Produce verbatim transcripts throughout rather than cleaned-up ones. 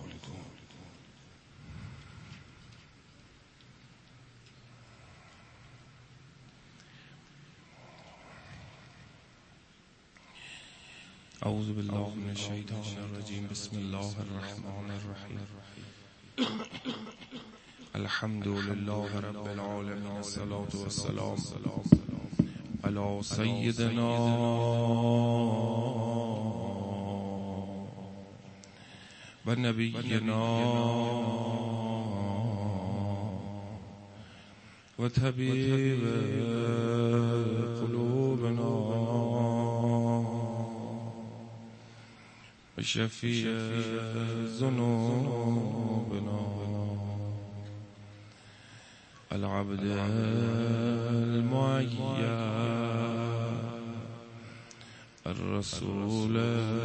اعوذ بالله من الشیطان الرجیم. بسم الله الرحمن الرحیم. الحمد لله رب العالمین، الصلاة والسلام علی سیدنا و نبینا و طبیب قلوبنا و شفیع ذنوبنا العبد المعید الرسول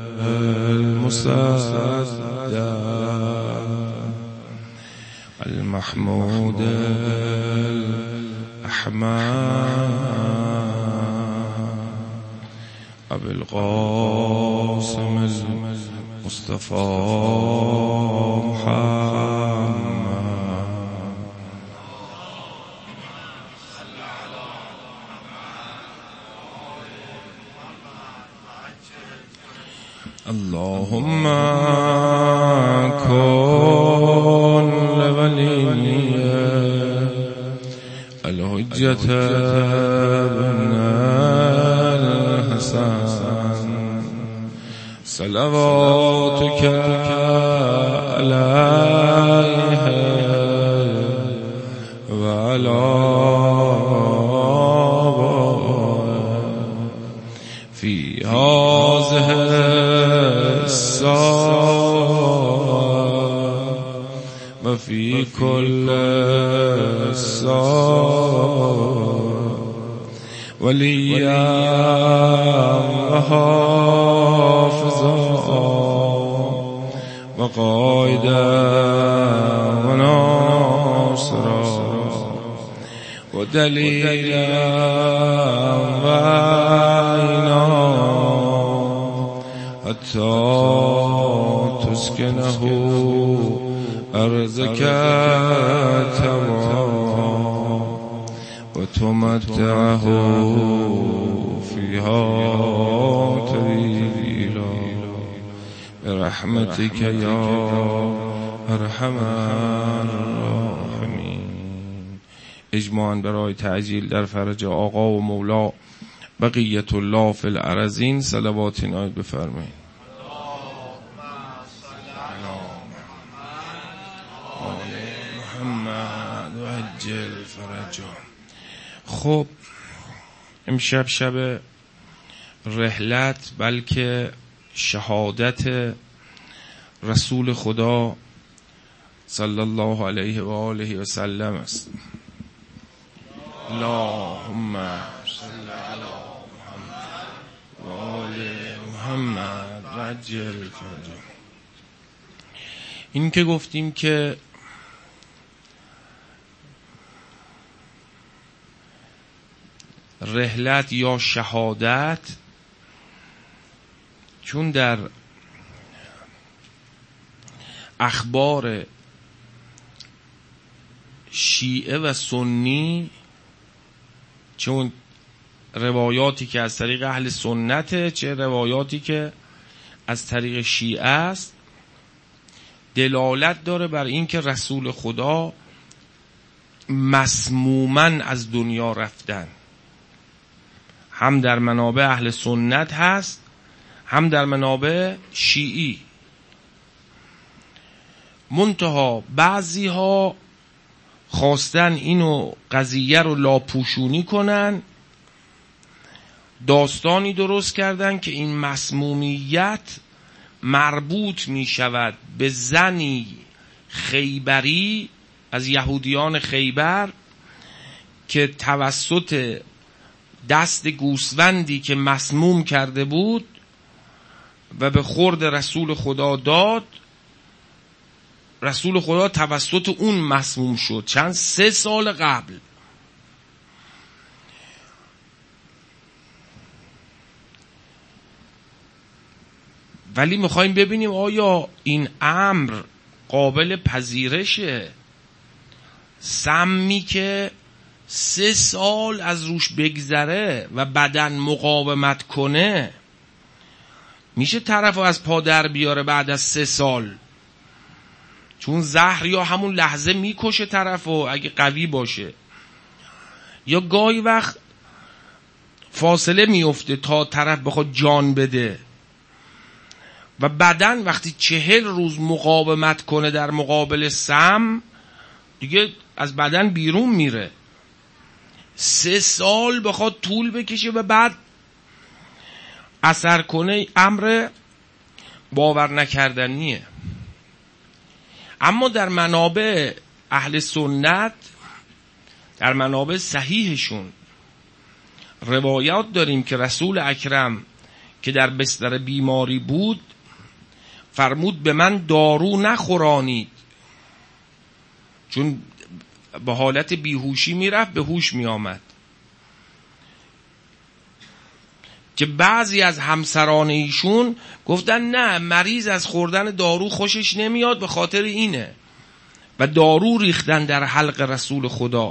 المصدق المحمود الأحمد أبي القاسم المصطفى محمد. اللهم كن لولي الحجة بن الحسن صلواتك عليه وعلى في هذه الساعة وفي كل ساعة وليا وحافظا وقائدا وناصرا ودليلا وعينا حتى تسكنه أرضك تبعا وتمتعه فيها طويلا برحمتك يا ارحم الراحمین. اجماعاً برای تعجیل در فرج آقا و مولا بقیت الله فی الارضین صلوات عنایت بفرمایید. محمد و عجل فرجهم. خب امشب شب رحلت بلکه شهادت رسول خدا صلی الله علیه و آله و سلم است. اللهم صل علی محمد و آل محمد و عجل فرجهم. این که گفتیم که رحلت یا شهادت، چون در اخبار شیعه و سنی، چون روایاتی که از طریق اهل سنته چه روایاتی که از طریق شیعه است، دلالت داره بر این که رسول خدا مسموماً از دنیا رفتن. هم در منابع اهل سنت هست، هم در منابع شیعی. منتها بعضی ها خواستن اینو قضیه رو لاپوشونی کنن، داستانی درست کردن که این مسمومیت مربوط می شود به زنی خیبری از یهودیان خیبر که توسط دست گوسفندی که مسموم کرده بود و به خورد رسول خدا داد، رسول خدا توسط اون مسموم شد چند سه سال قبل. ولی میخوایم ببینیم آیا این امر قابل پذیرشه. سمی که سه سال از روش بگذره و بدن مقاومت کنه، میشه طرفو از پا در بیاره بعد از سه سال؟ چون زهر یا همون لحظه میکشه طرفو اگه قوی باشه، یا گاهی وقت فاصله میفته تا طرف بخواد جان بده. و بدن وقتی چهل روز مقاومت کنه در مقابل سم، دیگه از بدن بیرون میره. سه سال بخواد طول بکشه و بعد اثر کنه، امر باور نکردنیه. اما در منابع اهل سنت، در منابع صحیحشون روایات داریم که رسول اکرم که در بستر بیماری بود فرمود به من دارو نخورانید، چون به حالت بیهوشی میرفت به هوش میآمد. که بعضی از همسران ایشون گفتن نه، مریض از خوردن دارو خوشش نمیاد به خاطر اینه، و دارو ریختن در حلق رسول خدا.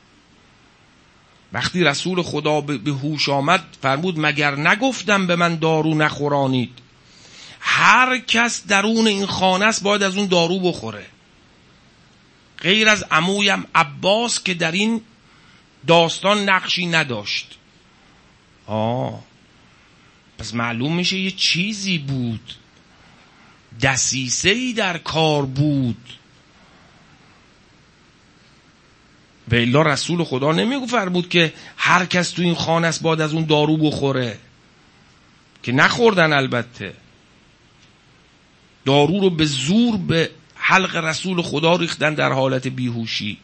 وقتی رسول خدا به هوش آمد فرمود مگر نگفتم به من دارو نخورانید؟ هر کس درون این خانه است باید از اون دارو بخوره، غیر از عمویم عباس که در این داستان نقشی نداشت. آه پس معلوم میشه یه چیزی بود، دسیسه‌ای در کار بود. و الا رسول خدا نمیگو فرمود که هر کس تو این خانه است باید از اون دارو بخوره، که نخوردن. البته دارو رو به زور به حلق رسول خدا ریختن در حالت بیهوشی.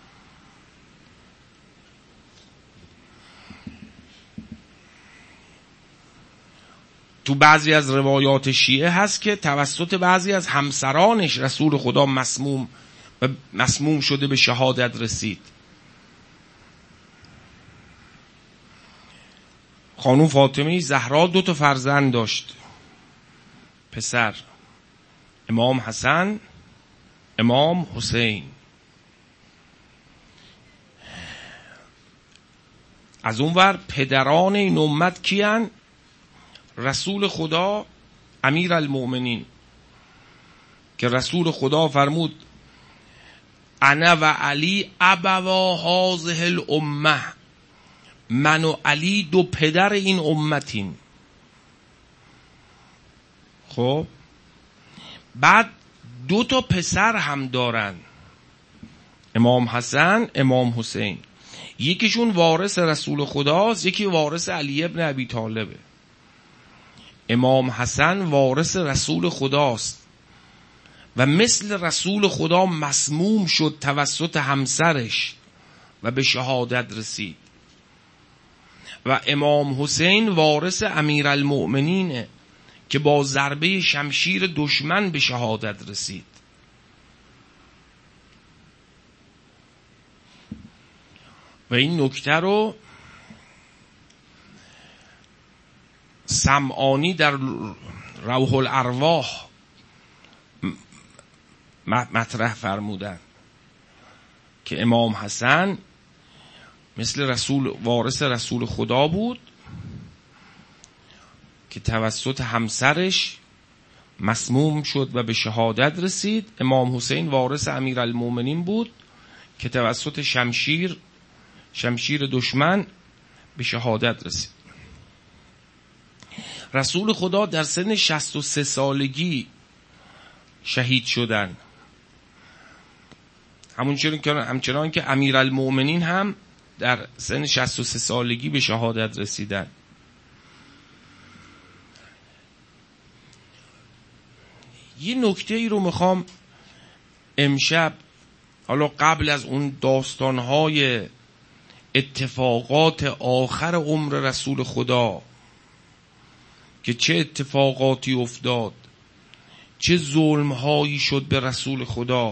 تو بعضی از روایات شیعه هست که توسط بعضی از همسرانش رسول خدا مسموم و مسموم شده به شهادت رسید. خانم فاطمه زهرا دو تا فرزند داشت، پسر، امام حسن، امام حسین. از اون ور پدران این امت کیان؟ رسول خدا، امیر المؤمنین، که رسول خدا فرمود انا و علی ابوا هذه الامه، من و علی دو پدر این امتیم. خب بعد دو تا پسر هم دارن، امام حسن، امام حسین. یکیشون وارث رسول خداست، یکی وارث علی ابن ابی طالبه. امام حسن وارث رسول خداست و مثل رسول خدا مسموم شد توسط همسرش و به شهادت رسید. و امام حسین وارث امیرالمؤمنینه که با ضربه شمشیر دشمن به شهادت رسید. و این نکته رو سمعانی در روح الارواح مطرح فرمودن که امام حسن مثل رسول وارث رسول خدا بود که توسط همسرش مسموم شد و به شهادت رسید. امام حسین وارث امیرالمؤمنین بود که توسط شمشیر شمشیر دشمن به شهادت رسید. رسول خدا در سن شصت و سه سالگی شهید شدن، همونچنان که همچنان که امیرالمؤمنین هم در سن شصت و سه سالگی به شهادت رسیدن. یه نکته ای رو میخوام امشب، حالا قبل از اون داستانهای اتفاقات آخر عمر رسول خدا که چه اتفاقاتی افتاد، چه ظلمهایی شد به رسول خدا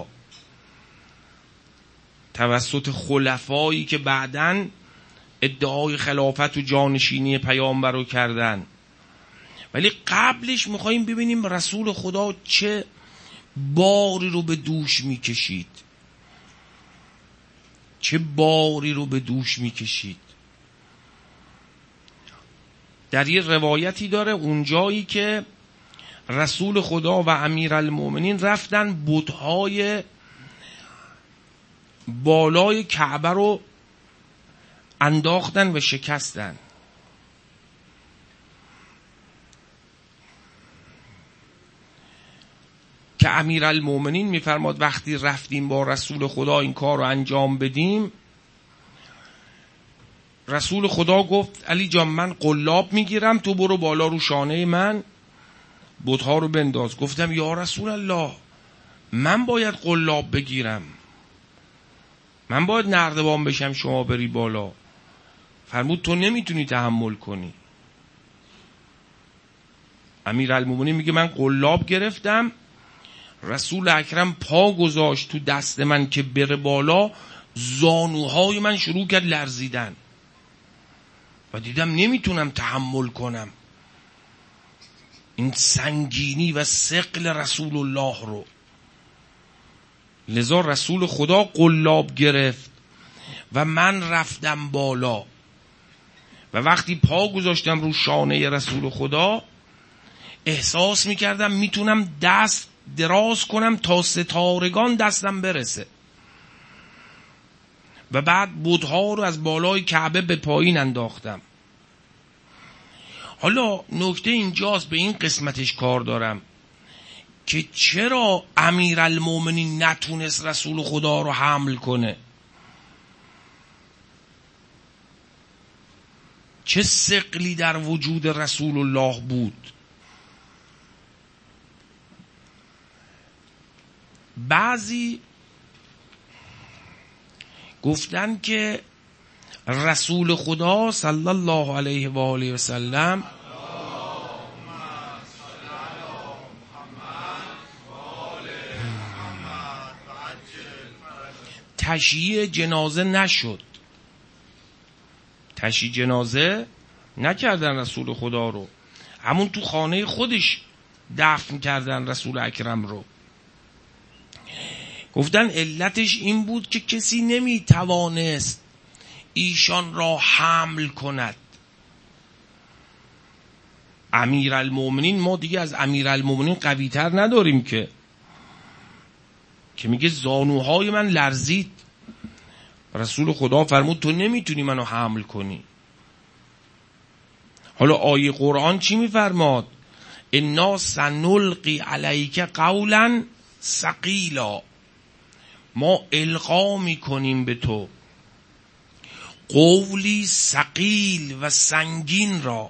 توسط خلفایی که بعداً ادعای خلافت و جانشینی پیامبر رو کردن، ولی قبلش میخواییم ببینیم رسول خدا چه باری رو به دوش میکشید، چه باری رو به دوش میکشید. در یه روایتی داره اونجایی که رسول خدا و امیرالمومنین رفتن بت‌های بالای کعبه رو انداختن و شکستن. که امیرالمومنین میفرماد وقتی رفتیم با رسول خدا این کار رو انجام بدیم، رسول خدا گفت علی جان من قلاب میگیرم، تو برو بالا رو شانه من بت‌ها رو بنداز. گفتم یا رسول الله من باید قلاب بگیرم، من باید نردبان بشم شما بری بالا. فرمود تو نمیتونی تحمل کنی. امیرالمومنین میگه من قلاب گرفتم، رسول اکرم پا گذاشت تو دست من که بره بالا، زانوهای من شروع کرد لرزیدن و دیدم نمیتونم تحمل کنم این سنگینی و ثقل رسول الله رو. لذا رسول خدا قلاب گرفت و من رفتم بالا و وقتی پا گذاشتم رو شانه رسول خدا احساس میکردم میتونم دست دراز کنم تا ستارگان دستم برسه و بعد بت‌ها رو از بالای کعبه به پایین انداختم. حالا نکته اینجاست، به این قسمتش کار دارم که چرا امیرالمومنین نتونست رسول خدا رو حمل کنه؟ چه ثقلی در وجود رسول الله بود؟ بعضی گفتن که رسول خدا صلی الله علیه و آله و سلم تشییع جنازه نشد، تشییع جنازه نکردن رسول خدا رو، همون تو خانه خودش دفن کردن رسول اکرم رو. گفتن علتش این بود که کسی نمی توانست ایشان را حمل کند. امیرالمومنین، ما دیگه از امیرالمومنین قوی تر نداریم که که میگه زانوهای من لرزید. رسول خدا فرمود تو نمیتونی منو حمل کنی. حالا آیه قرآن چی میفرماد؟ انا سنلقی علیک قولا ثقیلا، ما القا میکنیم به تو قولی ثقیل و سنگین را.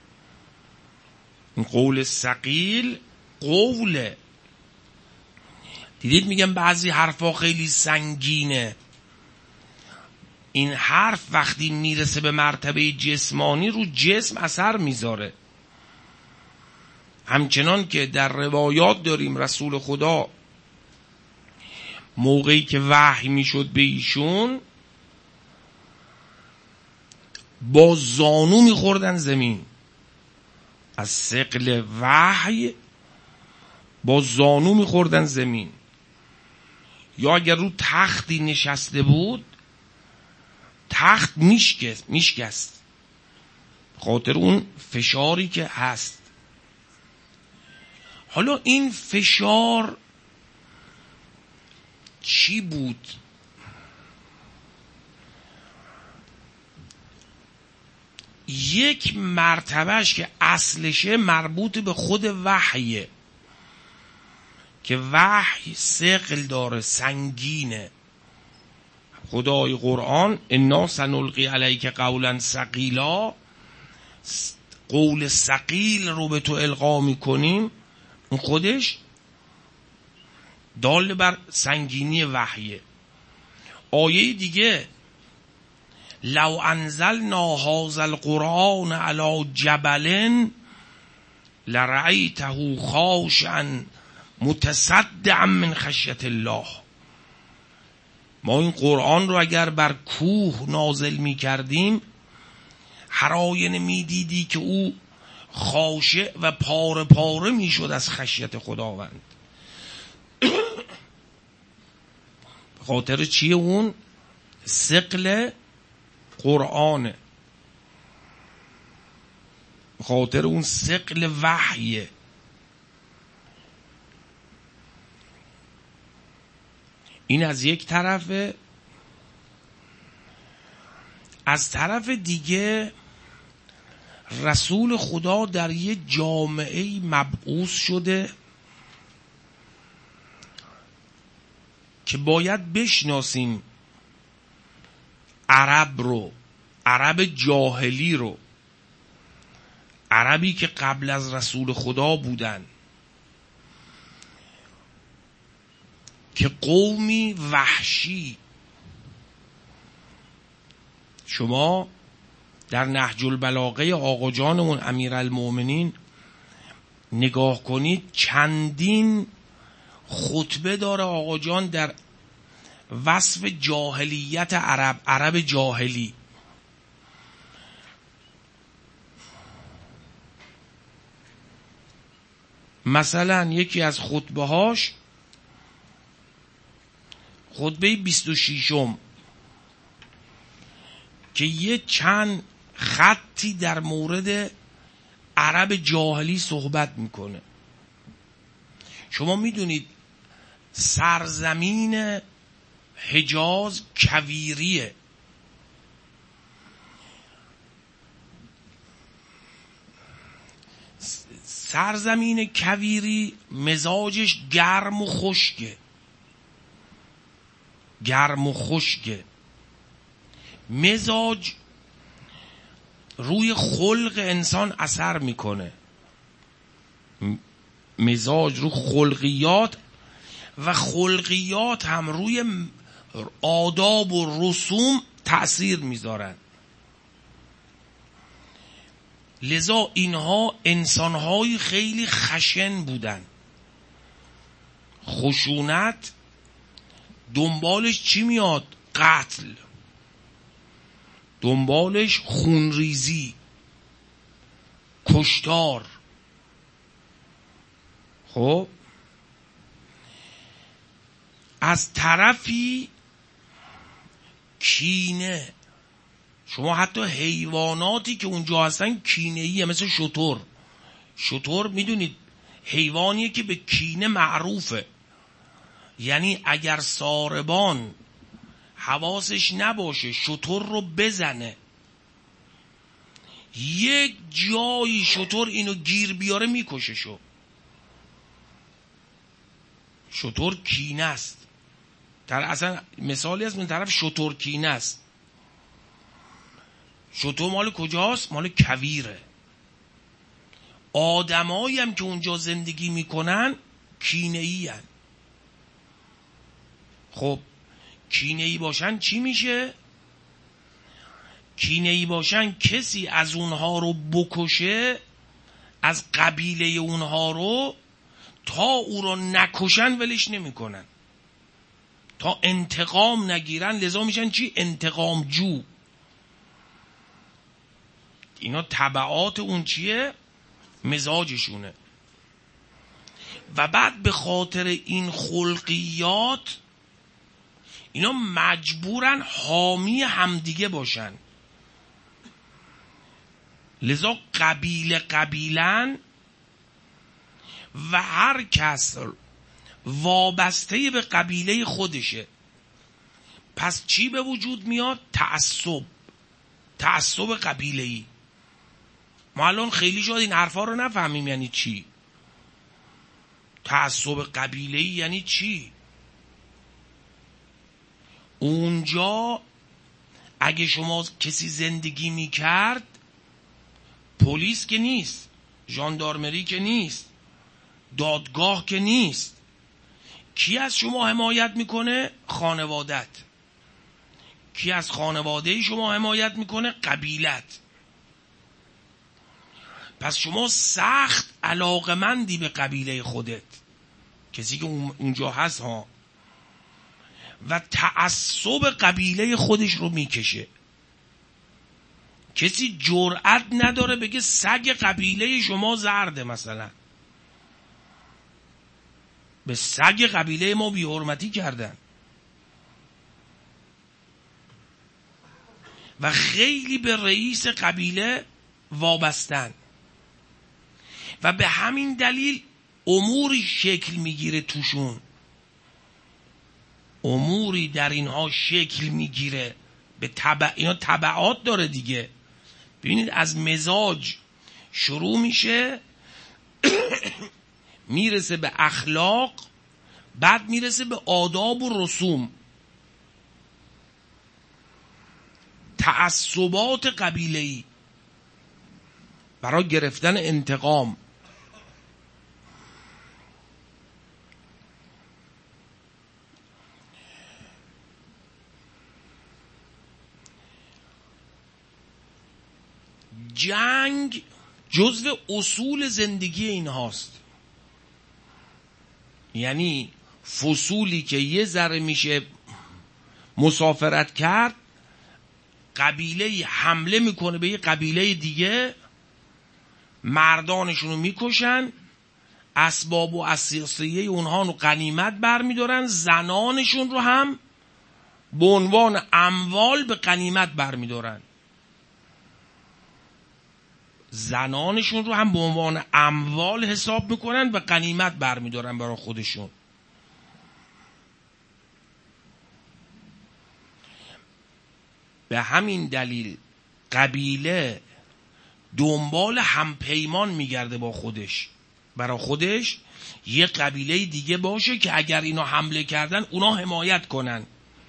این قول ثقیل قوله. دیدید میگم بعضی حرفا خیلی سنگینه، این حرف وقتی میرسه به مرتبه جسمانی رو جسم اثر میذاره. همچنان که در روایات داریم رسول خدا موقعی که وحی میشد به ایشون با زانو میخوردن زمین، از ثقل وحی با زانو میخوردن زمین. یا اگر رو تختی نشسته بود تخت میشکست میشکست خاطر اون فشاری که هست. حالا این فشار چی بود؟ یک مرتبهش که اصلشه مربوط به خود وحیه که وحی ثقل داره، سنگینه. خدای قرآن انا سنلقی علیک قولا ثقیلا، قول ثقیل رو به تو القا میکنیم، اون خودش دال بر سنگینی وحیه. آیه دیگه لو انزلنا هذا القرآن علی جبل لرأیته خاشعا متصدعا من خشیت الله. ما این قرآن رو اگر بر کوه نازل می کردیم هر آینه می دیدی که او خاشع و پاره پاره می شد از خشیت خداوند. خاطر چیه؟ اون ثقل قرآنه، خاطر اون ثقل وحیه. این از یک طرفه. از طرف دیگه رسول خدا در یه جامعه مبعوث شده که باید بشناسیم عرب رو، عرب جاهلی رو، عربی که قبل از رسول خدا بودن، که قومی وحشی. شما در نهج البلاغه آقا جانمون امیرالمومنین نگاه کنید، چندین خطبه داره آقا جان در وصف جاهلیت عرب، عرب جاهلی. مثلا یکی از خطبه هاش خطبه بیست و ششم که یه چند خطی در مورد عرب جاهلی صحبت میکنه. شما میدونید سرزمین حجاز کویریه، سرزمین کویری مزاجش گرم و خشکه، گرم و خشکه. مزاج روی خلق انسان اثر میکنه، مزاج رو خلقیات و خلقیات هم روی آداب و رسوم تأثیر میذارن. لذا اینها انسانهای خیلی خشن بودن. خشونت دنبالش چی میاد؟ قتل، دنبالش خونریزی، کشتار. خب از طرفی کینه. شما حتی حیواناتی که اونجا هستن کینه‌ایه، مثل شتر. شتر میدونید حیوانیه که به کینه معروفه. یعنی اگر ساربان حواسش نباشه شتر رو بزنه، یک جایی شتر اینو گیر بیاره میکششو. شتر کینه است. در اصلا مثالی از من طرف شتر کینه است. شتر مال کجاست؟ مال کویره. آدمایی هم که اونجا زندگی میکنن کینه‌ای هن. خب کینه‌ای باشن چی میشه؟ کینه‌ای باشن کسی از اونها رو بکشه، از قبیله اونها رو، تا او رو نکشن ولش نمیکنن، تا انتقام نگیرن. لذا میشن چی؟ انتقام جو. اینا تبعات اون چیه؟ مزاجشونه. و بعد به خاطر این خلقیات اینا مجبورن حامی همدیگه باشن. لذا قبیله قبیلن و هر کس وابسته به قبیله خودشه. پس چی به وجود میاد؟ تعصب، تعصب قبیله‌ای. ما الان خیلی شاید این حرفا رو نفهمیم یعنی چی. تعصب قبیله‌ای یعنی چی؟ اونجا اگه شما کسی زندگی میکرد، پلیس که نیست، ژاندارمری که نیست، دادگاه که نیست. کی از شما حمایت میکنه؟ خانوادت. کی از خانواده شما حمایت میکنه؟ قبیلت. پس شما سخت علاقمندی به قبیله خودت، کسی که اونجا هست ها، و تعصب قبیله خودش رو میکشه. کسی جرأت نداره بگه سگ قبیله شما زرده، مثلا به سگ قبیله ما بی‌حرمتی کردن. و خیلی به رئیس قبیله وابستن و به همین دلیل اموری شکل میگیره توشون، اموری در اینها شکل میگیره، به تبع اینا تبعات داره دیگه. ببینید از مزاج شروع میشه میرسه به اخلاق، بعد میرسه به آداب و رسوم، تعصبات قبیله‌ای برای گرفتن انتقام. جنگ جزو اصول زندگی اینهاست، یعنی فصولی که یه ذره میشه مسافرت کرد، قبیله حمله میکنه به یه قبیله دیگه، مردانشون رو میکشن، اسباب و اساسیه اونها رو غنیمت برمیدارن، زنانشون رو هم به عنوان اموال به غنیمت برمیدارن، زنانشون رو هم به عنوان اموال حساب میکنن و غنیمت برمیدارن برای خودشون. به همین دلیل قبیله دنبال همپیمان میگرده با خودش، برای خودش یه قبیله دیگه باشه که اگر اینا حمله کردن اونا حمایت کنن.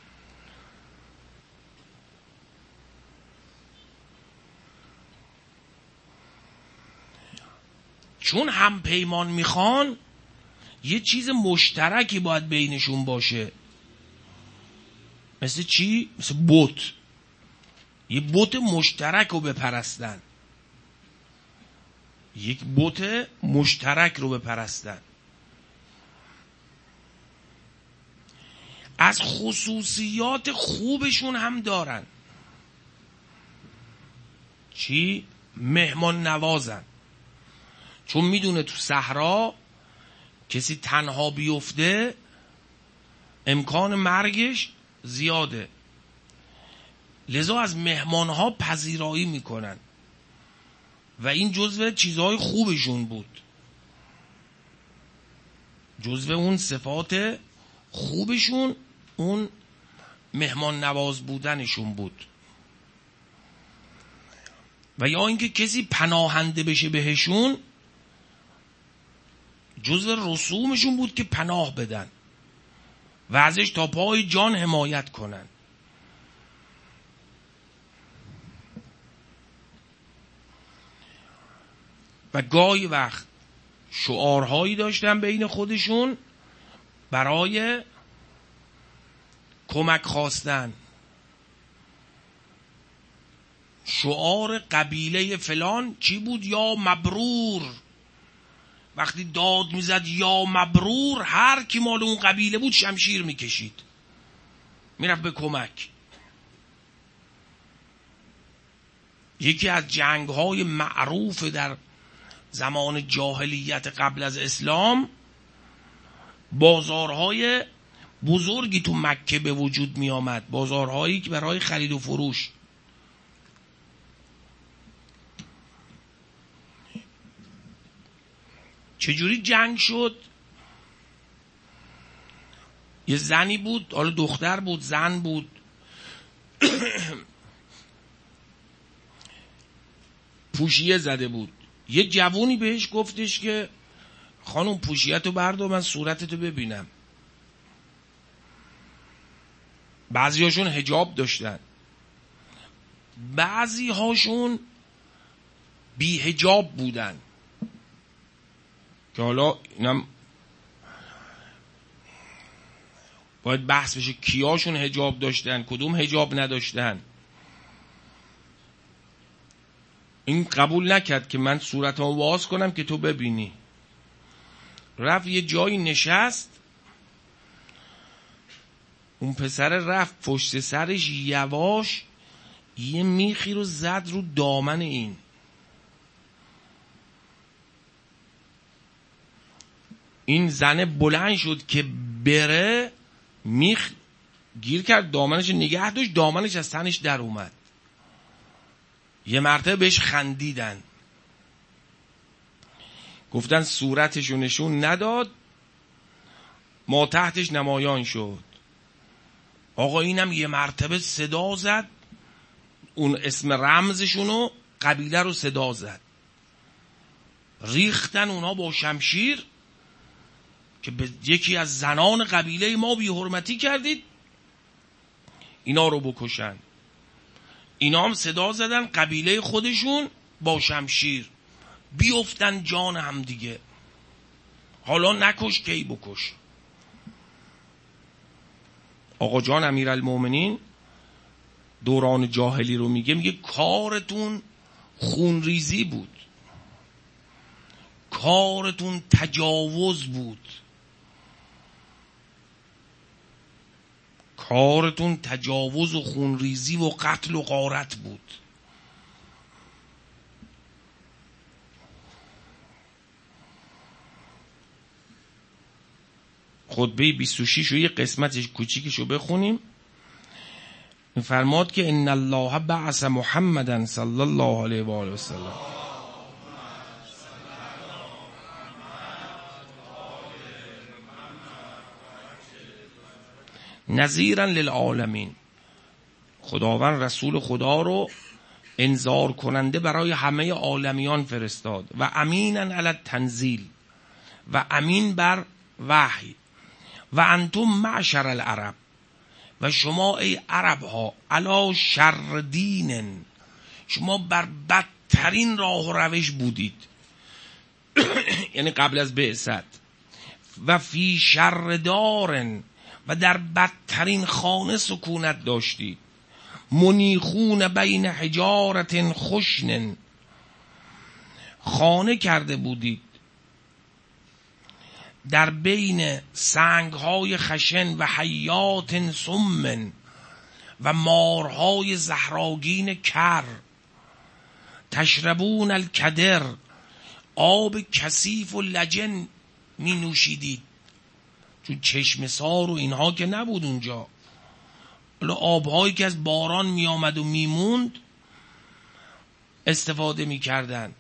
چون همپیمان میخوان یه چیز مشترکی باید بینشون باشه. مثل چی؟ مثل بت. یه بت مشترک رو بپرستن، یک بت مشترک رو بپرستن. از خصوصیات خوبشون هم دارن. چی؟ مهمان نوازن. چون میدونه تو صحرا کسی تنها بیفته امکان مرگش زیاده، لذا از مهمانها پذیرایی میکنن و این جزو چیزهای خوبشون بود، جزو اون صفات خوبشون اون مهمان نواز بودنشون بود. و یا اینکه کسی پناهنده بشه بهشون، جزو رسومشون بود که پناه بدن و ازش تا پای جان حمایت کنن. و گاهی وقت شعارهایی داشتن بین خودشون برای کمک خواستن. شعار قبیله فلان چی بود؟ یا مبرور. وقتی داد میزد یا مبرور، هر کی مال اون قبیله بود شمشیر میکشید میرفت به کمک. یکی از جنگ‌های معروف در زمان جاهلیت قبل از اسلام، بازارهای بزرگی تو مکه به وجود می آمد، بازارهایی که برای خرید و فروش. چجوری جنگ شد؟ یه زنی بود، حالا دختر بود زن بود، پوشیه زده بود. یه جوونی بهش گفتش که خانم پوشیتو بردار من صورتتو ببینم. بعضی هاشون حجاب داشتن، بعضی هاشون بی حجاب بودن که حالا اینم باید بحث بشه کیاشون حجاب داشتن کدوم حجاب نداشتن. این قبول نکرد که من صورتمو باز کنم که تو ببینی. رفت یه جایی نشست، اون پسر رفت پشت سرش یواش یه میخی رو زد رو دامن این. این زنه بلند شد که میخ گیر کرد، دامنش نگه داشت، دامنش از تنش در اومد. یه مرتبه بهش خندیدن، گفتن صورتشو نشون نداد، ما تحتش نمایان شد. آقا اینم یه مرتبه صدا زد، اون اسم رمزشونو قبیله رو صدا زد، ریختن اونا با شمشیر که به یکی از زنان قبیله ما بی حرمتی کردید، اینا رو بکشن. اینا هم صدا زدن قبیله خودشون با شمشیر، بیفتن جان هم دیگه، حالا نکش کی بکش. آقا جان امیرالمومنین دوران جاهلی رو میگه، میگه کارتون خونریزی بود، کارتون تجاوز بود، کارتون تجاوز و خونریزی و قتل و غارت بود. خطبه بیست و شش و یه قسمتش کوچیکشو بخونیم. فرماد که ان الله بعث محمدا صلی الله علیه و آله و سلم نذیرا للعالمین، خداوند رسول خدا رو انذار کننده برای همه عالمیان فرستاد، و امینا علی التنزیل، و امین بر وحی، و انتم معشر العرب، و شما ای عرب ها علی شر دین، شما بر بدترین راه و روش بودید یعنی قبل از بعثت، و فی شر دارن، و در بدترین خانه سکونت داشتید، منیخون بین حجارت خشن، خانه کرده بودید در بین سنگهای خشن، و حیات سمن، و مارهای زهراگین کر، تشربون الکدر، آب کثیف و لجن می نوشیدید، چون چشم سار و اینها که نبود اونجا، حالا آبهایی که از باران می آمد و می موند استفاده می کردن،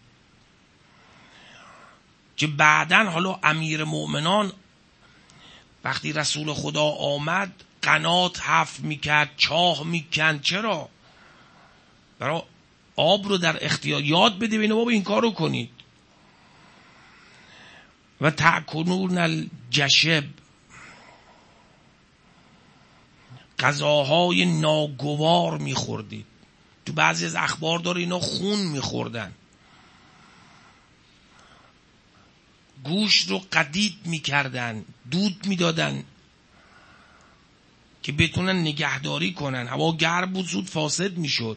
که بعدن حالا امیر مؤمنان وقتی رسول خدا آمد قنات حف میکرد، چاه میکند. چرا؟ برای آب رو در اختیار، یاد بده بینه بابا این کار رو کنید. و تأکلون الجشب، غذاهای ناگوار میخوردید. تو بعضی از اخبار داره اینا خون میخوردن، گوشت رو قدید میکردن، دود میدادن که بتونن نگهداری کنن، هوا گرم بود زود فاسد میشد.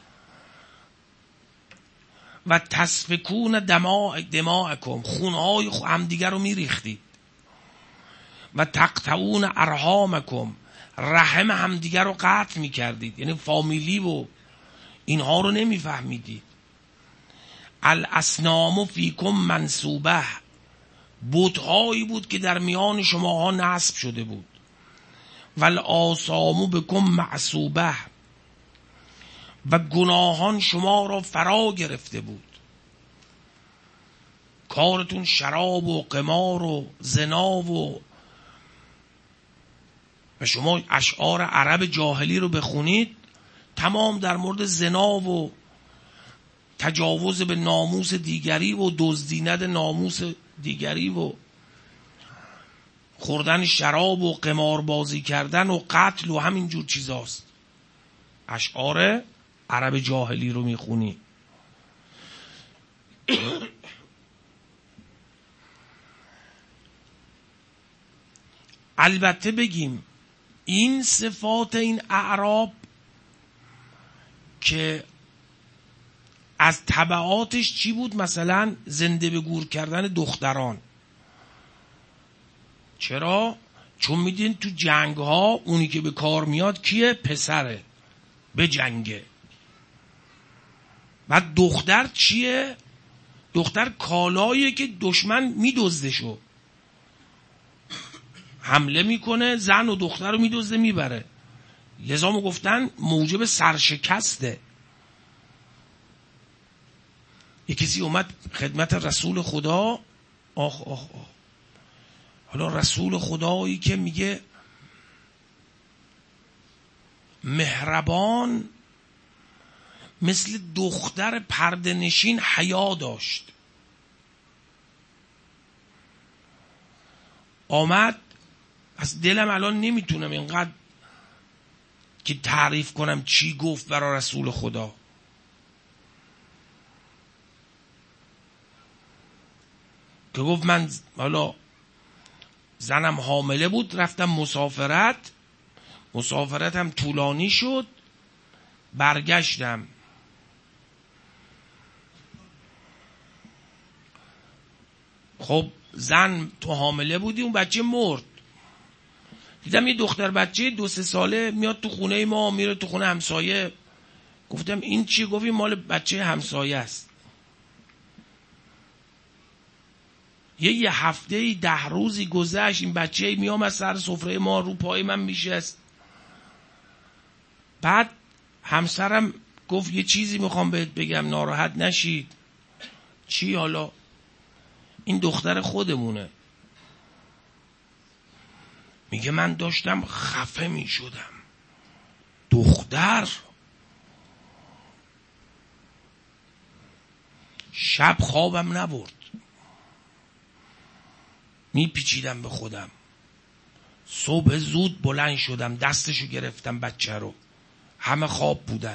و تسفکون دماء دماءکم، خونهای همدیگر رو میریختید. و تقطعون ارحامکم، رحم همدیگر رو قطع میکردید، یعنی فامیلی و اینها رو نمیفهمیدید. الاسنام فیکم منصوبه، بت‌هایی بود که در میان شماها نصب شده بود. والآثام بکم معصوبه، و گناهان شما را فرا گرفته بود. کارتون شراب و قمار و زنا و و شما اشعار عرب جاهلی رو بخونید، تمام در مورد زنا و تجاوز به ناموس دیگری و دزدیدن ناموس دیگری و خوردن شراب و قمار بازی کردن و قتل و همین جور چیزاست. اشعار عرب جاهلی رو میخونی. البته بگیم این صفات این اعراب که از تبعاتش چی بود؟ مثلا زنده به گور کردن دختران. چرا؟ چون میدین تو جنگ ها اونی که به کار میاد کیه؟ پسره، به جنگه. بعد دختر چیه؟ دختر کالاییه که دشمن میدزدشو، حمله میکنه زن و دختر رو میدزده میبره. لذا ما گفتن موجب سرشکسته. یه کسی اومد خدمت رسول خدا، آخ آخ آخ حالا رسول خدایی که میگه مهربان مثل دختر پرده نشین حیا داشت، آمد. از دلم الان نمیتونم اینقدر که تعریف کنم چی گفت برای رسول خدا. که گفت من حالا زنم حامله بود، رفتم مسافرت، مسافرتم طولانی شد، برگشتم خب زن تو حامله بودی، اون بچه مرد. دیدم یه دختر بچه دو سه ساله میاد تو خونه ما، میره تو خونه همسایه. گفتم این چی؟ گفتی مال بچه همسایه است. یه یه هفته ده روزی گذشت، این بچه میام از سر سفره ما رو پای من میشست. بعد همسرم گفت یه چیزی میخوام بهت بگم ناراحت نشید. چی حالا؟ این دختر خودمونه. میگه من داشتم خفه میشدم، دختر شب خوابم نبرد، میپیچیدم به خودم. صبح زود بلند شدم، دستشو گرفتم بچه رو، همه خواب بودن،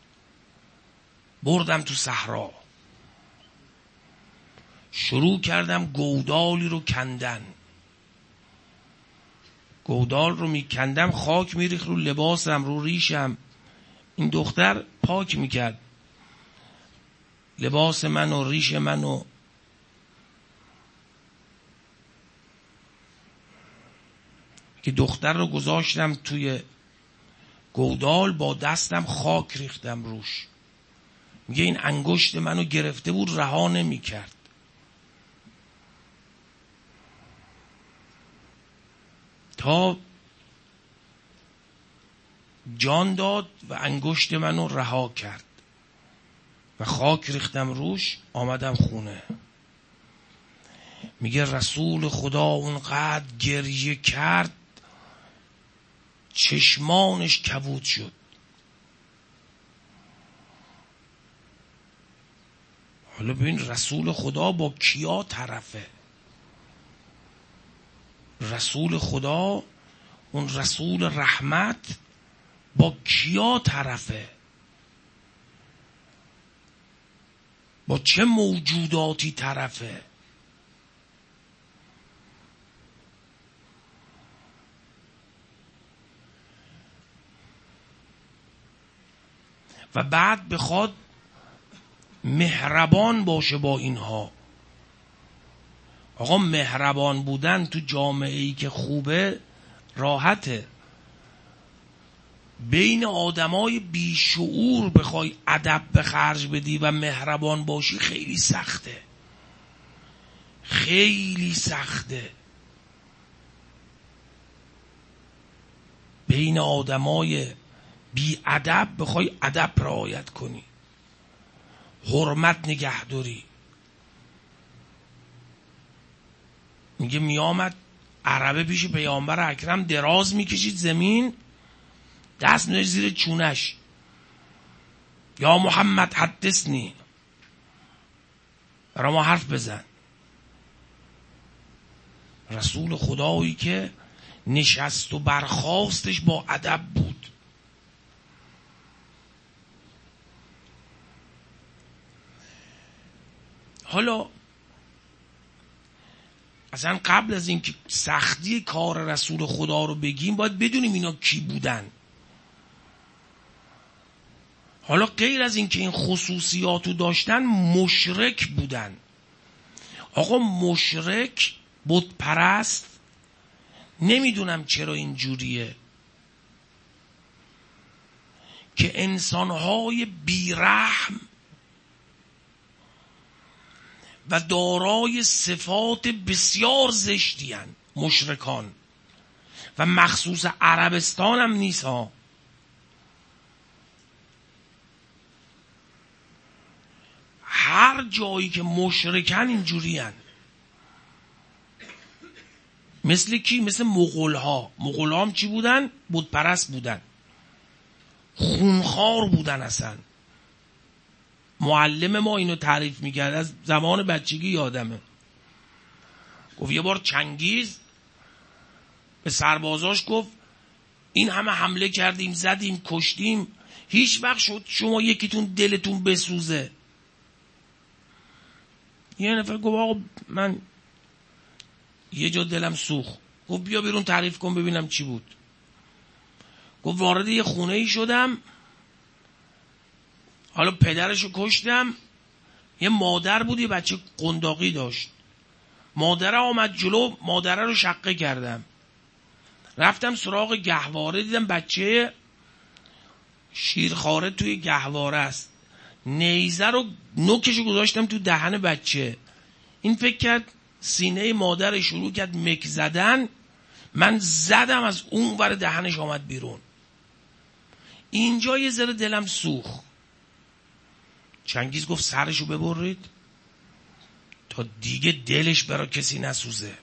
بردم تو صحرا، شروع کردم گودالی رو کندن. گودال رو میکندم، خاک میریخت رو لباسم، رو ریشم. این دختر پاک میکرد لباس من و ریش من و که دختر رو گذاشتم توی گودال، با دستم خاک ریختم روش. میگه این انگشت منو گرفته بود، رها نمیکرد. تا جان داد و انگشت منو رها کرد و خاک ریختم روش، آمدم خونه. میگه رسول خدا اونقدر گریه کرد چشمانش کبود شد. حالا ببین رسول خدا با کیا طرفه. رسول خدا، اون رسول رحمت، با کیا طرفه؟ با چه موجوداتی طرفه؟ و بعد بخواد مهربان باشه با اینها. آقا مهربان بودن تو جامعه ای که خوبه راحته. بین آدمای بیشعور بخوای ادب به خرج بدی و مهربان باشی خیلی سخته، خیلی سخته. بین آدمای بی ادب بخوای ادب رعایت کنی، حرمت نگهداری. میگه میامد عربه پیش پیامبر اکرم دراز میکشید زمین، دست میذاشت زیر چونش، یا محمد حدثنی، برای ما حرف بزن. رسول خدایی که نشست و برخاستش با ادب بود. حالا اصلا قبل از این که سختی کار رسول خدا رو بگیم باید بدونیم اینا کی بودن. حالا غیر از این که این خصوصیاتو داشتن، مشرک بودن. آقا مشرک، بت پرست، نمیدونم چرا اینجوریه که انسانهای بیرحم و دارای صفات بسیار زشتی هن مشرکان، و مخصوص عربستان هم نیست ها. هر هر جایی که مشرکن اینجوری هن. مثل کی؟ مثل مغول ها. مغول ها هم چی بودن؟ بت پرست بودن، خونخوار بودن. اصلا معلم ما اینو تعریف میکرد، از زمان بچگی یادمه. گفت یه بار چنگیز به سربازاش گفت این همه حمله کردیم، زدیم، کشتیم، هیچ وقت شد شما یکیتون دلتون بسوزه؟ یه نفر گفت آقا من یه جا دلم سوخت. گفت بیا بیرون تعریف کن ببینم چی بود. گفت وارد یه خونه ای شدم، حالا پدرشو کشتم، یه مادر بود یه بچه قنداقی داشت، مادره آمد جلو، مادره رو شقه کردم، رفتم سراغ گهواره، دیدم بچه شیرخواره توی گهواره است، نیزه رو نوکشو گذاشتم تو دهن بچه، این فکر کرد سینه مادر، شروع کرد مک زدن، من زدم از اون ور دهنش آمد بیرون. اینجا یه ذره دلم سوخت. چنگیز گفت سرشو ببرید تا دیگه دلش برا کسی نسوزه.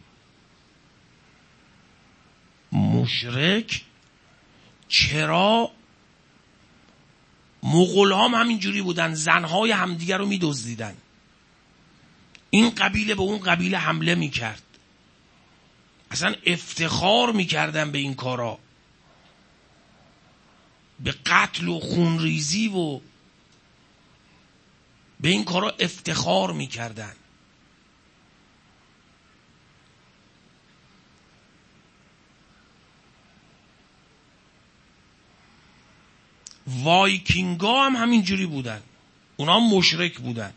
مشرک چرا؟ مغول هم همینجوری بودن، زنهای همدیگر رو میدزدیدن، این قبیله به اون قبیله حمله میکرد، اصلا افتخار میکردن به این کارا، به قتل و خونریزی و به این کارا افتخار میکردن. وایکینگا هم همینجوری بودن، اونا هم مشرک بودن.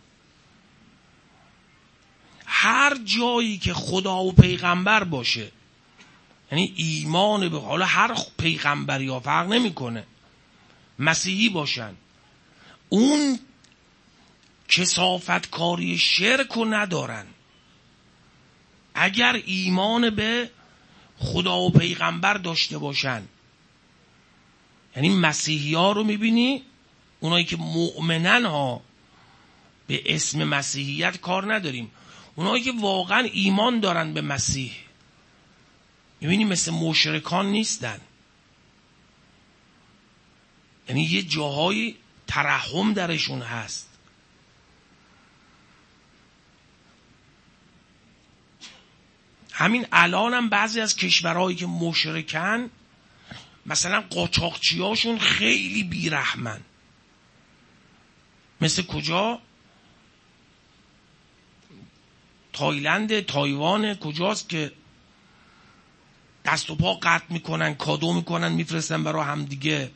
هر جایی که خدا و پیغمبر باشه، یعنی ایمان به حالا هر پیغمبری ها فرق نمیکنه، مسیحی باشن، اون کثافت کاری شرک رو ندارن. اگر ایمان به خدا و پیغمبر داشته باشن، یعنی مسیحی ها رو میبینی، اونایی که مؤمنن ها، به اسم مسیحیت کار نداریم، اونایی که واقعا ایمان دارن به مسیح، میبینی مثل مشرکان نیستن. یعنی یه جاهای ترحم درشون هست. همین الان هم بعضی از کشورهایی که مشرکن، مثلا قاچاقچیاشون خیلی بیرحمن. مثل کجا؟ تایلند، تایوان، کجاست که دست و پا قطع میکنن، کادو میکنن، میفرستن برای همدیگه.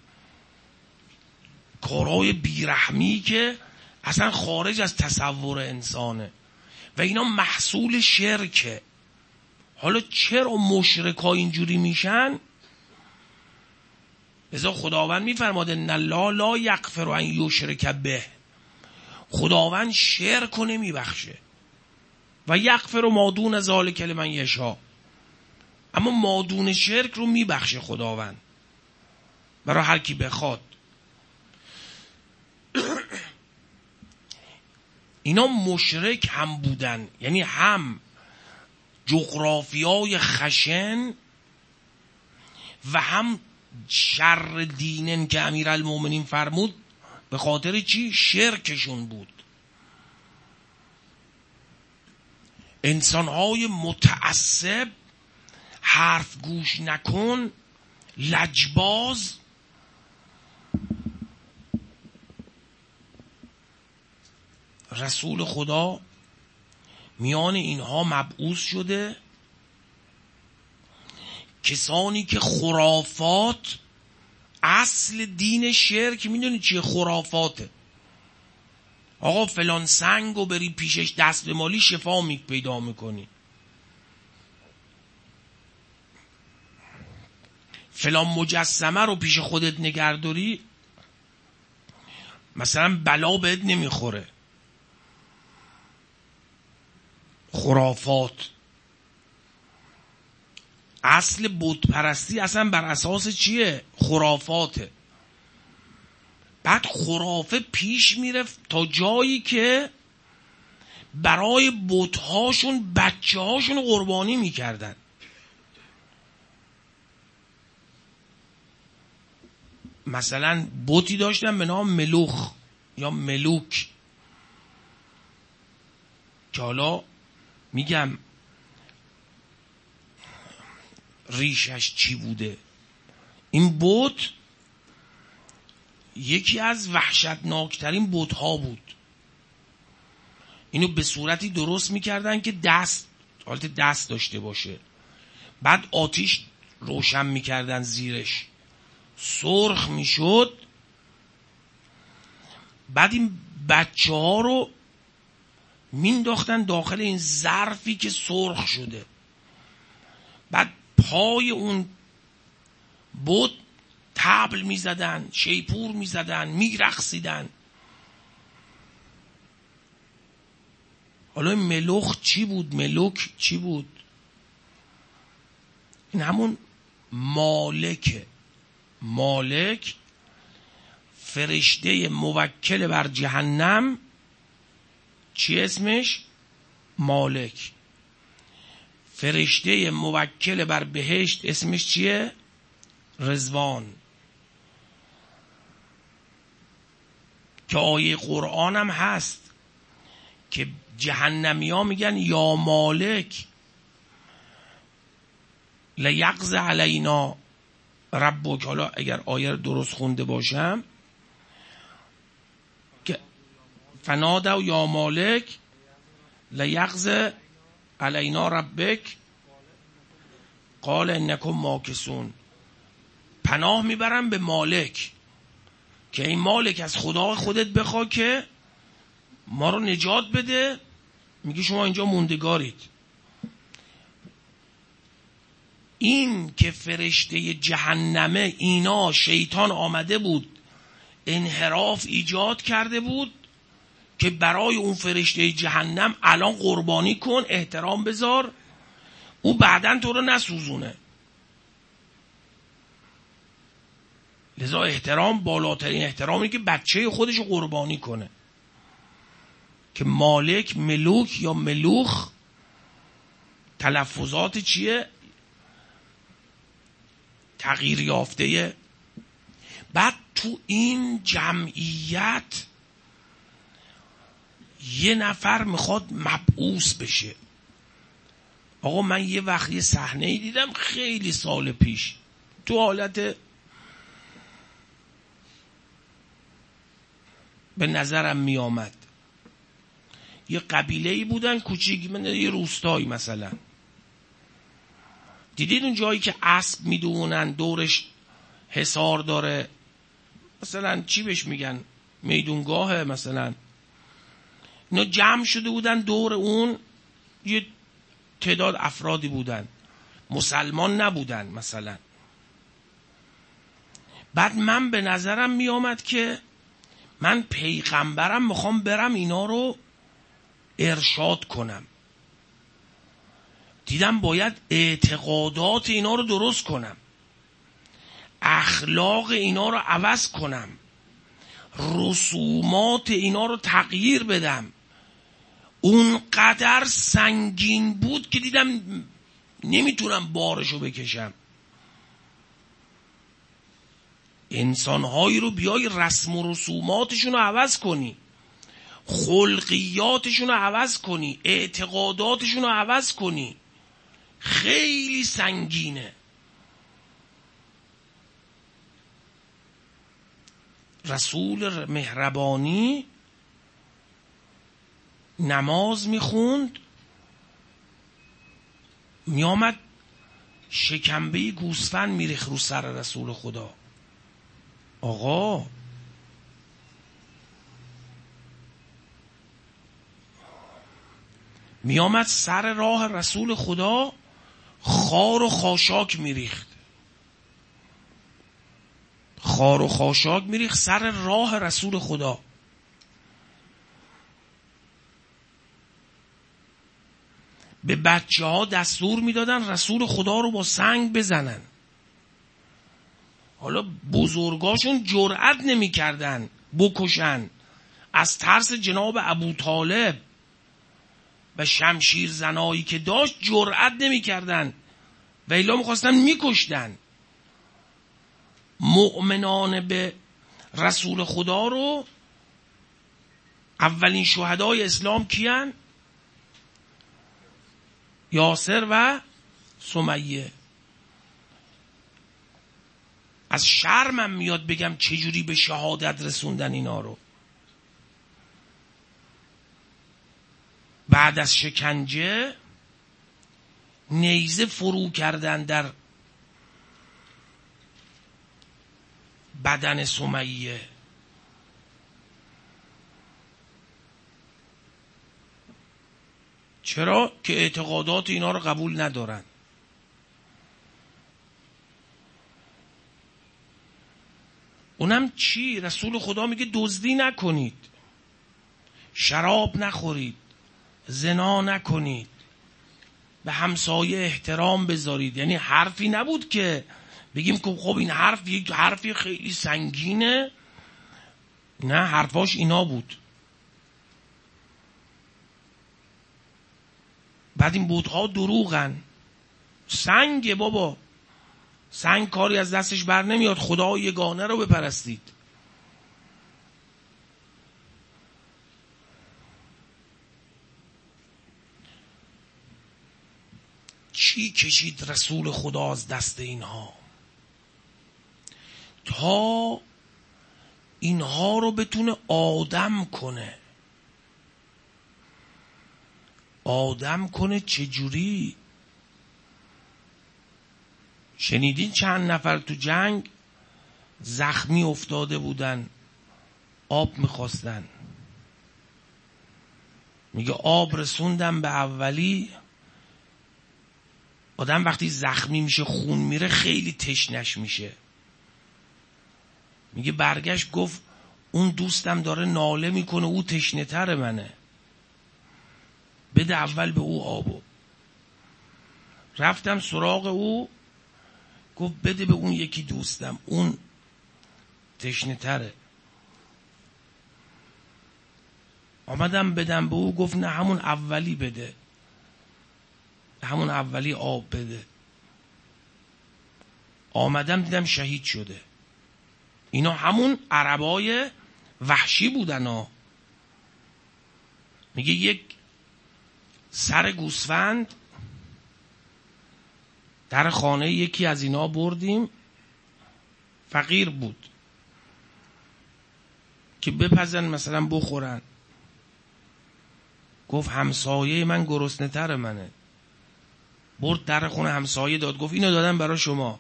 کارهای بیرحمی که اصلا خارج از تصور انسانه و اینا محصول شرکه. حالا چرا مشرکا اینجوری میشن؟ لذا خداوند میفرماد ان الله لا یغفر ان یشرک به، خداوند شرک رو نمیبخشه، و یغفر ما دون ذلک لمن یشاء، اما ما دون شرک رو میبخشه خداوند برای هر کی بخواد. اینا مشرک هم بودن، یعنی هم جغرافیای خشن و هم شر دینن که امیرالمومنین فرمود، به خاطر چی؟ شرکشون بود. انسانهای متعصب، حرف گوش نکن، لجباز، رسول خدا میان اینها مبعوث شده کسانی که خرافات، اصل دین شرک میدونی چیه؟ خرافاته. آقا فلان سنگو بری پیشش دست به مالی شفا می پیدا میکنی، فلان مجسمه رو پیش خودت نگهداری مثلا بلا بهت نمیخوره. خرافات. اصل بت پرستی اصلا بر اساس چیه؟ خرافاته. بعد خرافه پیش میره تا جایی که برای بت‌هاشون بچه هاشون قربانی میکردن. مثلا بتی داشتن به نام ملوخ یا ملوک که حالا میگم ریشش چی بوده. این بت یکی از وحشتناکترین بت‌ها بود. اینو به صورتی درست میکردن که دست حالت دست داشته باشه، بعد آتیش روشن میکردن زیرش، سرخ میشد، بعد این بچه ها رو مینداختن داخل این ظرفی که سرخ شده، بعد پای اون بت طبل میزدن، شیپور میزدن، میرقصیدن. حالا ملوخ چی بود؟ ملوک چی بود؟ این همون مالکه. مالک فرشته موکل بر جهنم، چی اسمش؟ مالک. فرشته موکل بر بهشت اسمش چیه؟ رضوان. که آیه قرآن هم هست که جهنمی ها میگن یا مالک لیقض علینا ربک. حالا اگر آیه رو درست خونده باشم که فنادوا یا مالک لیقض علینا ربک قال انکم ماکثون. پناه میبرم به مالک که این مالک از خدا خودت بخوا که ما رو نجات بده. میگه شما اینجا موندگارید. این که فرشته جهنمه، اینا شیطان آمده بود انحراف ایجاد کرده بود که برای اون فرشته جهنم الان قربانی کن، احترام بذار، او بعدن تو رو نسوزونه. لذا احترام، بالاترین احترامی که بچه خودش رو قربانی کنه. که مالک، ملوک یا ملوخ تلفظات چیه؟ تغییر یافته. بعد تو این جمعیت یه نفر میخواد مبعوث بشه. آقا من یه وقت یه صحنه‌ای دیدم خیلی سال پیش، تو حالت به نظرم می آمد. یه قبیله‌ای بودن کوچیک، من یه روستایی مثلا، دیدید اون جایی که اسب میدونن دورش حصار داره، مثلا چی بهش میگن، میدونگاه مثلا، اینا جمع شده بودن دور اون، یه تعداد افرادی بودن، مسلمان نبودن مثلا. بعد من به نظرم می آمد که من پیغمبرم، میخوام برم اینا رو ارشاد کنم. دیدم باید اعتقادات اینا رو درست کنم، اخلاق اینا رو عوض کنم، رسومات اینا رو تغییر بدم. اونقدر سنگین بود که دیدم نمیتونم بارشو بکشم. انسانهایی رو بیای رسم و رسوماتشون رو عوض کنی، خلقیاتشون رو عوض کنی، اعتقاداتشون رو عوض کنی، خیلی سنگینه. رسول مهربانی نماز میخوند، میامد شکمبه گوسفند میریخت رو سر رسول خدا. آقا میامد سر راه رسول خدا خار و خاشاک میریخت، خار و خاشاک میریخت سر راه رسول خدا. به بچه ها دستور میدادن رسول خدا رو با سنگ بزنن. حالا بزرگاشون جرأت نمیکردن بکشن از ترس جناب ابو طالب. و شمشیر زنایی که داشت جرأت نمی کردن و الا میخواستن میکشتن. مؤمنان به رسول خدا رو اولین شهدای اسلام کیان؟ یاسر و سمیه. از شرمم میاد بگم چجوری به شهادت رسوندن اینا رو. بعد از شکنجه نیزه فرو کردن در بدن سمیه. چرا؟ که اعتقادات اینا رو قبول ندارن. اونم چی؟ رسول خدا میگه دزدی نکنید، شراب نخورید، زنا نکنید، به همسایه احترام بذارید. یعنی حرفی نبود که بگیم که خب این حرف یک حرفی خیلی سنگینه. نه، حرفاش اینا بود. بعد این بت‌ها دروغن. سنگه بابا، سنگ کاری از دستش بر نمیاد. خدا یگانه رو بپرستید. چی کشید رسول خدا از دست اینها تا اینها رو بتونه آدم کنه. آدم کنه چجوری؟ شنیدین چند نفر تو جنگ زخمی افتاده بودن، آب میخواستن. میگه آب رسوندم به اولی. آدم وقتی زخمی میشه خون میره خیلی تشنش میشه. میگه برگشت گفت اون دوستم داره ناله میکنه، او تشنه تر منه، بده اول به او آبو. رفتم سراغ او، گفت بده به اون یکی دوستم، اون تشنه تره. آمدم بدم به او، گفت نه همون اولی بده، همون اولی آب بده. آمدم دیدم شهید شده. اینا همون عربای وحشی بودن ها. میگه یک سر گوسفند در خانه یکی از اینا بردیم، فقیر بود، که بپزن مثلا بخورن. گفت همسایه من گرسنه تر منه. برد در خونه همسایه داد، گفت اینو دادم برای شما.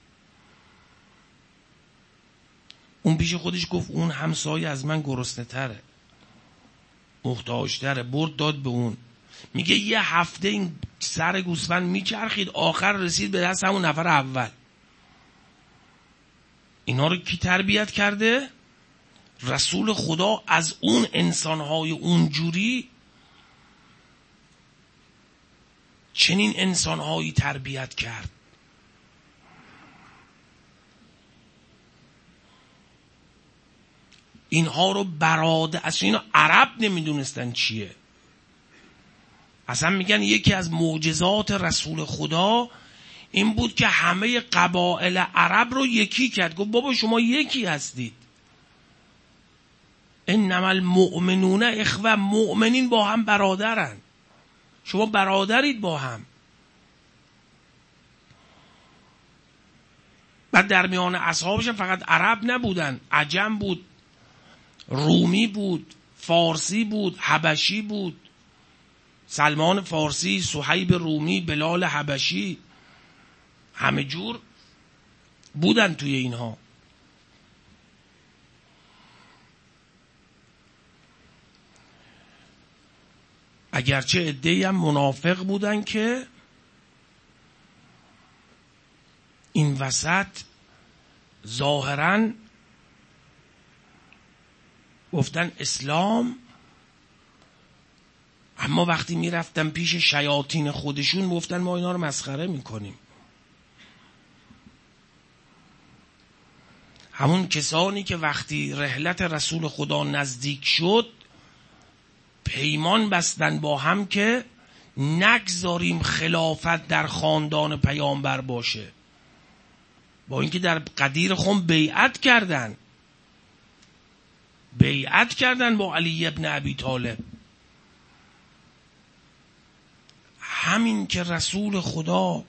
اون پیش خودش گفت اون همسایه از من گرسنه تره، محتاج تره. برد داد به اون. میگه یه هفته این سر گوسفند میچرخید، آخر رسید به دست همون نفر اول. اینا رو کی تربیت کرده؟ رسول خدا. از اون انسانهای اونجوری چنین انسانهایی تربیت کرد. اینها رو برادر، اصلا اینا عرب نمیدونستن چیه. اصلا میگن یکی از معجزات رسول خدا این بود که همه قبایل عرب رو یکی کرد. گفت بابا شما یکی هستید. انما المؤمنون اخوه، مؤمنین با هم برادرن، شما برادرید با هم. بعد در میان اصحابش فقط عرب نبودن، عجم بود، رومی بود، فارسی بود، حبشی بود. سلمان فارسی، صهیب رومی، بلال حبشی، همه جور بودن توی اینها. اگرچه عده‌ای هم منافق بودن که این وسط ظاهراً گفتن اسلام، اما وقتی میرفتن پیش شیاطین خودشون گفتن ما اینا رو مسخره میکنیم. همون کسانی که وقتی رحلت رسول خدا نزدیک شد پیمان بستن با هم که نگذاریم خلافت در خاندان پیامبر باشه، با اینکه در قدیر خم بیعت کردن بیعت کردن با علی ابن ابی طالب. همین که رسول خدا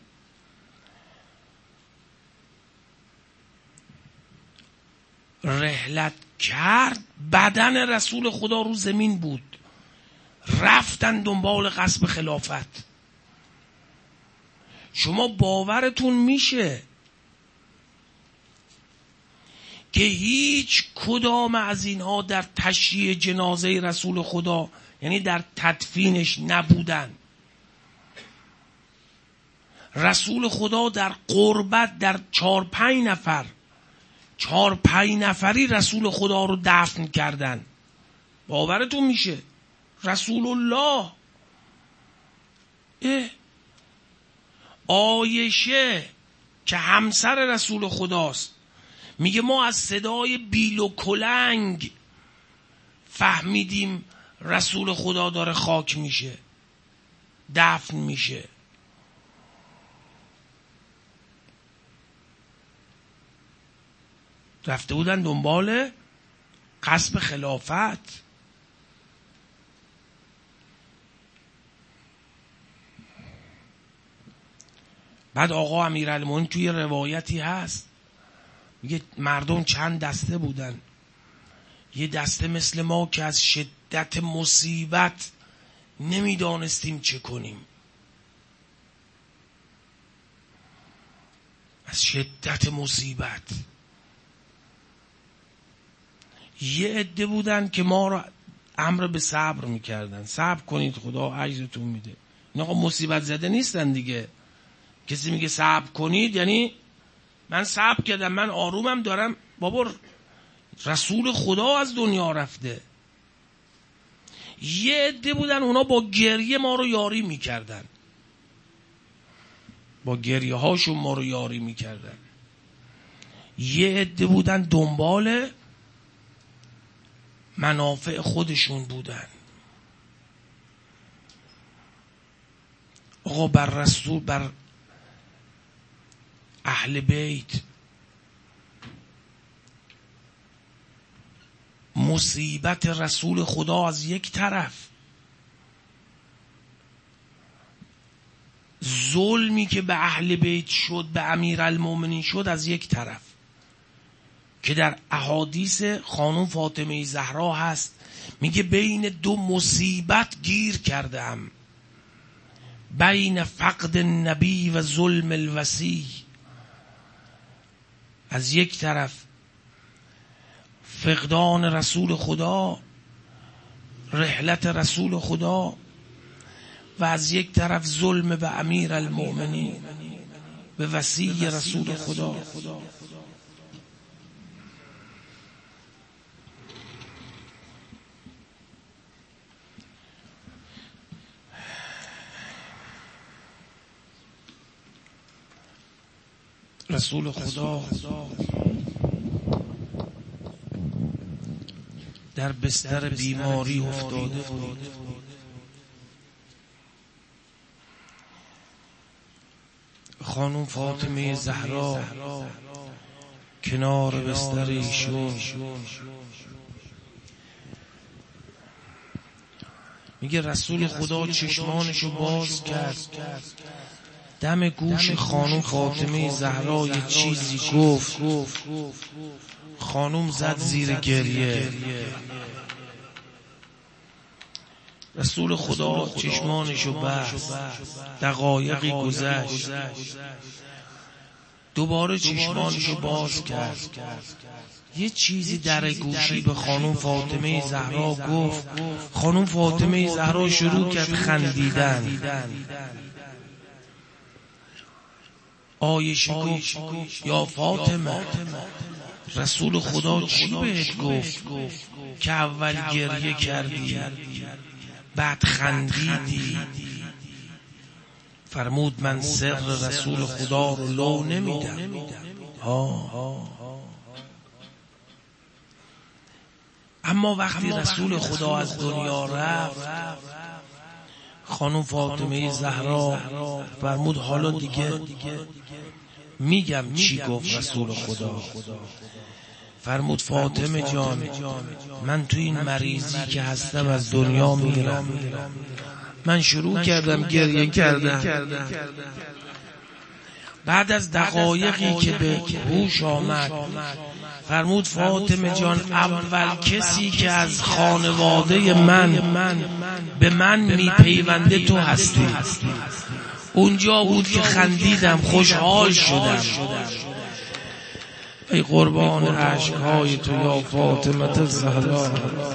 رحلت کرد، بدن رسول خدا رو زمین بود، رفتن دنبال غصب خلافت. شما باورتون میشه که هیچ کدام از اینها در تشییع جنازه رسول خدا، یعنی در تدفینش، نبودن. رسول خدا در قربت در چار پنج نفر چهار پنج نفری رسول خدا رو دفن کردن. باورتون میشه؟ رسول الله. اه. عایشه که همسر رسول خداست میگه ما از صدای بیل و کلنگ فهمیدیم رسول خدا داره خاک میشه، دفن میشه. رفته بودن دنبال غصب خلافت. بعد آقا امیرالمومنین توی روایتی هست میگه مردم چند دسته بودن. یه دسته مثل ما که از شدت مصیبت نمیدانستیم چه کنیم، از شدت مصیبت. یه عده بودن که ما رو امر به صبر میکردن، صبر کنید خدا اجرتون میده. اینا آقا مصیبت زده نیستن دیگه. کسی میگه صبر کنید یعنی من صبر کردم، من آرومم دارم. بابا رسول خدا از دنیا رفته. یه عده بودن اونا با گریه ما رو یاری میکردن، با گریه هاشون ما رو یاری میکردن. یه عده بودن دنبال منافع خودشون بودن. آقا بر رسول، بر اهل بیت مصیبت رسول خدا از یک طرف، ظلمی که به اهل بیت شد، به امیرالمومنین شد از یک طرف، که در احادیث خانم فاطمه زهرا هست میگه بین دو مصیبت گیر کردم، بین فقد النبی و ظلم الوصی. از یک طرف فقدان رسول خدا، رحلت رسول خدا، و از یک طرف ظلم به امیرالمومنین، به وصی رسول خدا. رسول خدا در بستر بیماری افتاده بود. خانم فاطمه زهرا کنار بستر ایشون میگه رسول خدا چشمانشو باز کرد، دم گوش خانم فاطمه زهرا یه چیزی گفت. خانم زد زیر گریه. رسول خدا چشمانشو بست، دقایقی گذشت، دوباره چشمانشو باز کرد. یه چیزی در گوشی به خانم فاطمه زهرا گفت. خانم فاطمه زهرا شروع کرد خندیدن. عایشه گفت یا فاطمه، رسول خدا چی بهت گفت که اول گریه کردی بعد خندیدی؟ فرمود من سر رسول خدا رو لو نمیدم. ها. اما اما وقتی رسول خدا از دنیا رفت، خانم فاطمه زهرا فرمود حالا دیگه میگم چی گفت رسول خدا. فرمود فاطمه جان، من تو این مریضی که هستم از دنیا میرم. من شروع کردم گریه کردم. بعد از دقایقی که به هوش آمد فرمود فاطمه جان، اول کسی که از خانواده من به من میپیونده تو هستی. اونجا بود که خندیدم، خوشحال شدم. ای قربان عشقهای تو یا فاطمه زهرا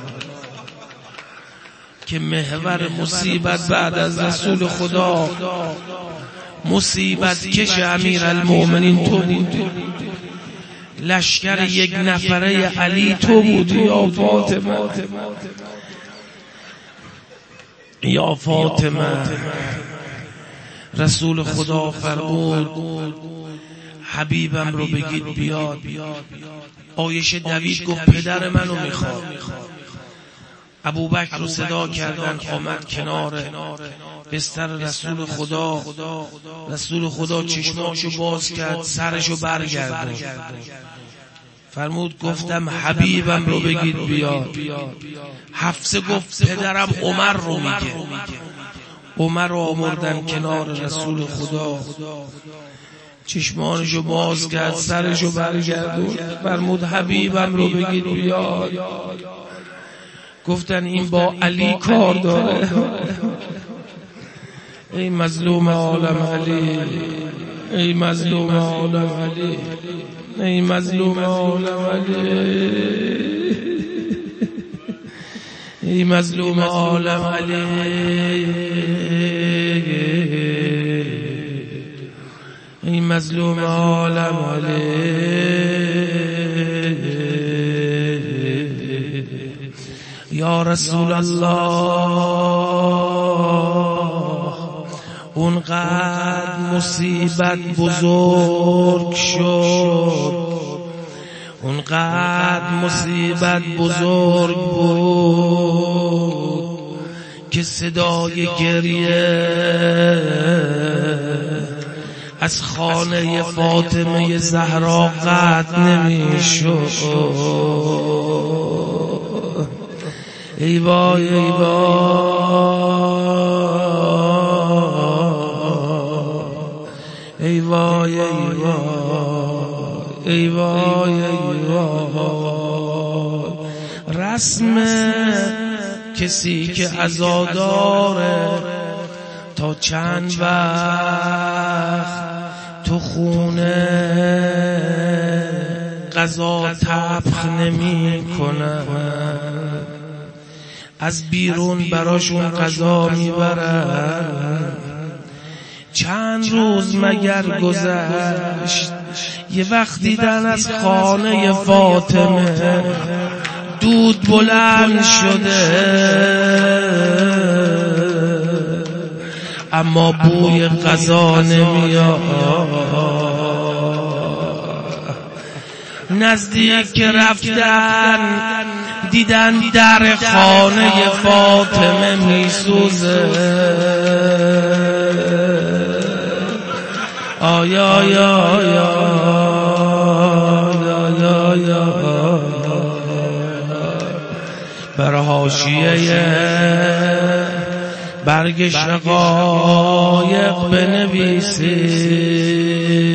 که محور مصیبت بعد از رسول خدا، مصیبت کش امیرالمومنین تو بودی، لشکر یک نفره علی تو بودی یا فاطمه. یا فاطمه رسول خدا فرمود حبیبم رو بگید بیاد. عایشه دوید گفت پدر منو میخواد. ابوبکر رو صدا کردن، آمد کنار بستر رسول خدا. رسول خدا چشماشو باز کرد، سرشو برگردون. فرمود گفتم حبیبم رو بگید بیاد. حفصه گفت پدرم عمر رو میگه. عمر رو آوردن کنار رسول خدا، چشمانشو باز کرد، سرشو برگردون. فرمود حبیبم رو بگید بیاد. گفتن این با علی کار داره. ای مظلوم عالم علی، ای مظلوم عالم علی، ای مظلوم عالم علی، ای مظلوم عالم علی، ای مظلوم عالم علی. یا رسول الله، اونقدر مصیبت بزرگ شد، اونقدر مصیبت بزرگ بود که صدای گریه از خانه فاطمه زهرا قطع نمی شد. ای وای ای وای ای وای ای وای ای وای. رسم کسی که عزاداره تا چند وقت تو خونه غذا طبخ نمی کنن، از بیرون براشون غذا میبرن. چند روز مگر گذشت، یه وقت دیدن از خانه فاطمه دود بلند شده، اما بوی غذا نمیاد. نزدیک رفتن دیدن در خانه فاطمه میسوزه. آیا یا یا یا یا بر حاشیه برگ شقایق بنویسی،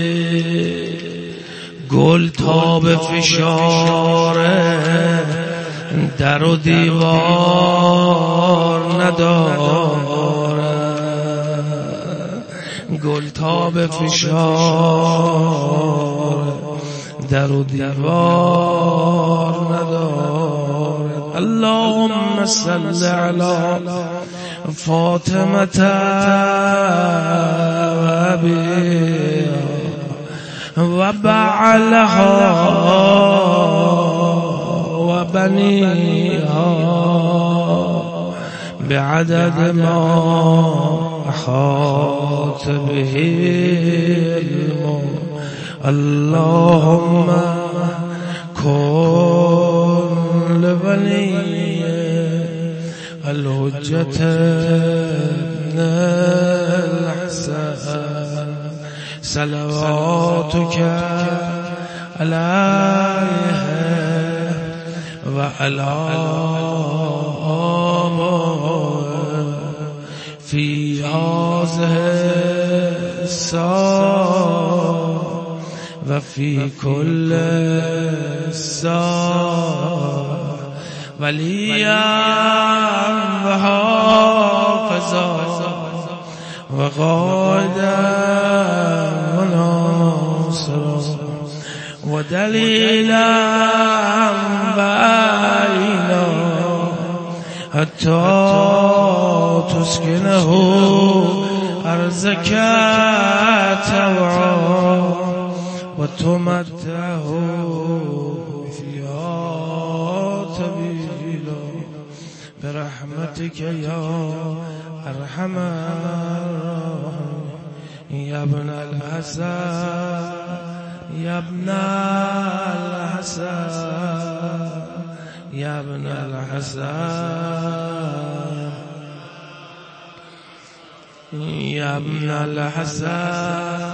گل تا به فشاره در و دیوار نداره، گل تا به فشار در و دیوار نداره. اللهم صل علی فاطمه و بعلها و بنیها بعدد ما احاط به علم. اللهم کن الولي الحجة ابن الحسن صلواتك عليه وعلى آبائه في هذه الساعة وفي كل ساعة وليا وحافظا وقائدا وناصرا ودليلا بينا حتى تسكنه أرزك توعا وتمتعه فيها طويلا برحمتك يا أرحم الراحمين يا ابن الحسن يا ابن الحسن يا ابن الحسن يا ابن الحسن